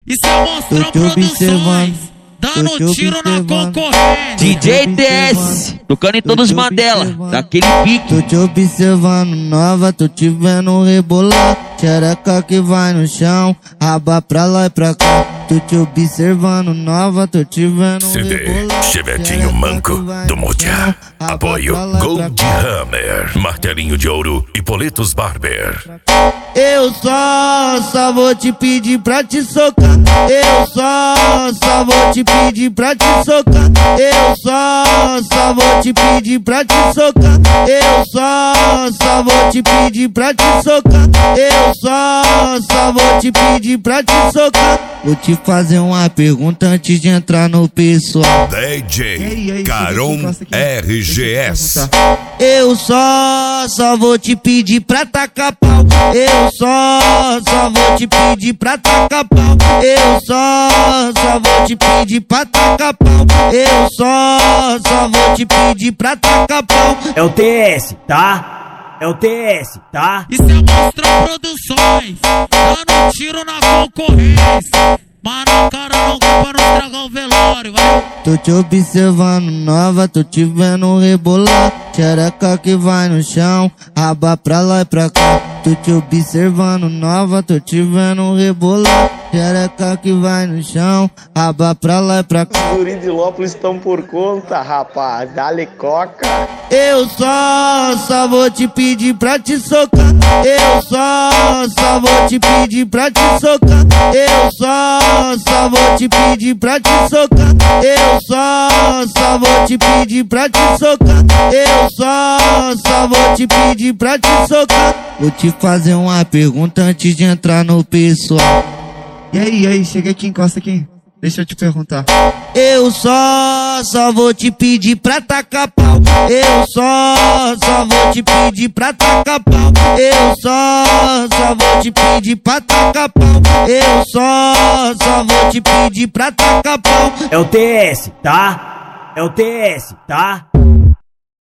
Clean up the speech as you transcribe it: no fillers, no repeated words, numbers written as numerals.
Isso é Monstrão Produções, dando tiro na concorrência. DJ DS, tocando em todos os Mandela, daquele pique. Tô te observando nova, tô te vendo rebolar. Xereca que vai no chão, raba pra lá e pra cá. Tô te observando nova, tô te vendo CD rebolar. Chevetinho Manco do Motia. Apoio Gold Hammer, Martelinho de Ouro e Poletos Barber. Eu só vou te pedir pra te socar. Eu só vou te pedir pra te socar. Eu só vou te pedir pra te socar. Eu só vou te pedir pra te socar. Eu só vou te pedir pra te socar. Vou te fazer uma pergunta antes de entrar no pessoal. DJ Caron RGS. Eu só vou te pedir pra tacar pau. Eu só vou te pedir pra tacar pau. Eu só vou te pedir pra tacar pau. Eu só vou te pedir pra tacar pau. É o TS, tá? É o TS, tá? Isso é Monstrão Produções, dando tiro na concorrência. Mano, cara, não culpa não estragar o velório, vai. Tô te observando nova, tô te vendo rebolar. Xereca que vai no chão, raba pra lá e pra cá. Tô te observando nova, tô te vendo rebolar. Xereca que vai no chão, raba pra lá e pra cá. Os guri de Lópolis estão por conta, rapaz. Dale coca. Eu só vou te pedir pra te socar. Eu só vou te pedir pra te socar. Eu só vou te pedir pra te socar. Eu só vou te pedir pra te socar. Eu só vou te pedir pra te socar. Vou te fazer uma pergunta antes de entrar no pessoal. E aí, chega aqui, encosta aqui. Deixa eu te perguntar. Eu só vou te pedir pra tacar pau. Eu só vou te pedir pra tacar pau. Eu só vou te pedir pra tacar pau. Eu só vou te pedir pra tacar pau. É o TS, tá? É o TS, tá?